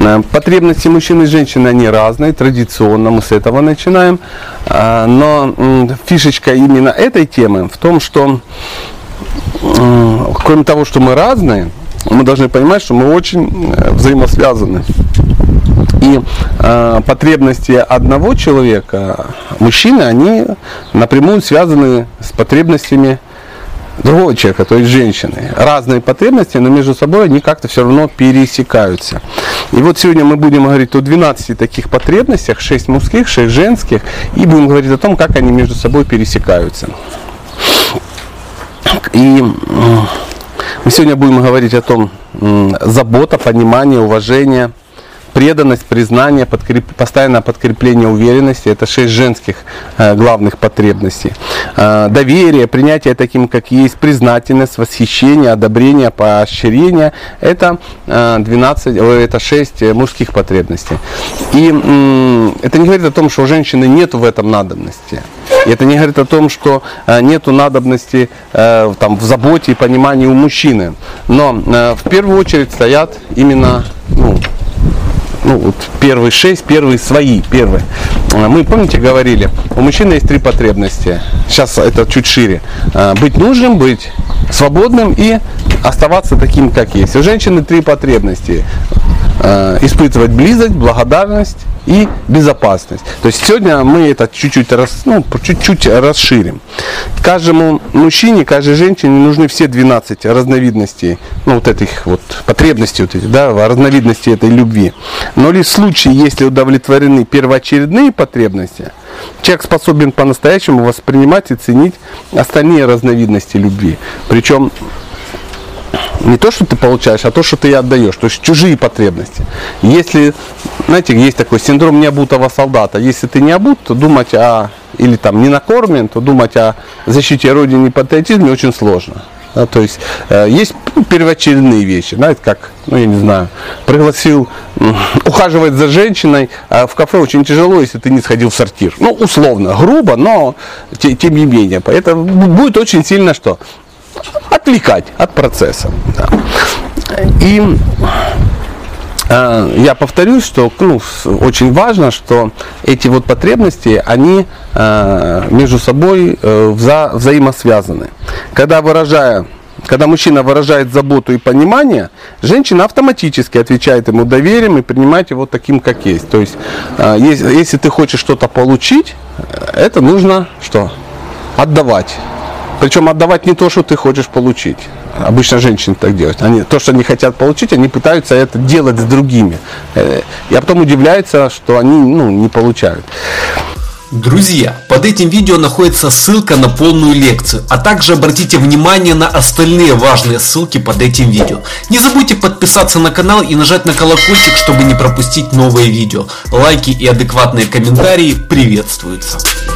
Потребности мужчин и женщин, они разные, традиционно мы с этого начинаем. Но фишечка именно этой темы в том, что кроме того, что мы разные, мы должны понимать, что мы очень взаимосвязаны. И потребности одного человека, мужчины, они напрямую связаны с потребностями другого человека, то есть женщины. Разные потребности, но между собой они как-то все равно пересекаются. И вот сегодня мы будем говорить о 12 таких потребностях, 6 мужских, 6 женских, и будем говорить о том, как они между собой пересекаются. И мы сегодня будем говорить о том, забота, понимание, уважение, преданность, признание, постоянное подкрепление уверенности. Это 6 женских главных потребностей. Доверие, принятие таким, как есть, признательность, восхищение, одобрение, поощрение. Это 6 мужских потребностей. И это не говорит о том, что у женщины нет в этом надобности. И это не говорит о том, что нет надобности в заботе и понимании у мужчины. Но в первую очередь стоят именно первые 6, первые свои, первые. Мы, помните, говорили, у мужчины есть 3 потребности. Сейчас это чуть шире. Быть нужным, быть свободным и оставаться таким, как есть. У женщины 3 потребности. Испытывать близость, благодарность и безопасность. То есть сегодня мы это чуть-чуть расширим. Каждому мужчине, каждой женщине нужны все 12 разновидностей, этих потребностей, разновидностей этой любви. Но лишь в случае, если удовлетворены первоочередные потребности, человек способен по-настоящему воспринимать и ценить остальные разновидности любви. Причем не то, что ты получаешь, а то, что ты отдаешь, то есть чужие потребности. Если, знаете, есть такой синдром необутого солдата, если ты не обут, то думать или не накормлен, то думать о защите Родины и патриотизме очень сложно. Да, то есть есть первоочередные вещи, знаете, как, пригласил ухаживать за женщиной, а в кафе очень тяжело, если ты не сходил в сортир. Условно, грубо, но тем не менее. Это будет очень сильно отвлекать от процесса. Да. И я повторюсь, что очень важно, что эти потребности, они между собой взаимосвязаны. Когда мужчина выражает заботу и понимание, женщина автоматически отвечает ему доверием и принимает его таким, как есть. То есть, если ты хочешь что-то получить, это нужно отдавать. Причем отдавать не то, что ты хочешь получить. Обычно женщины так делают. То, что они хотят получить, они пытаются это делать с другими. И потом удивляются, что они не получают. Друзья, под этим видео находится ссылка на полную лекцию, а также обратите внимание на остальные важные ссылки под этим видео. Не забудьте подписаться на канал и нажать на колокольчик, чтобы не пропустить новые видео. Лайки и адекватные комментарии приветствуются.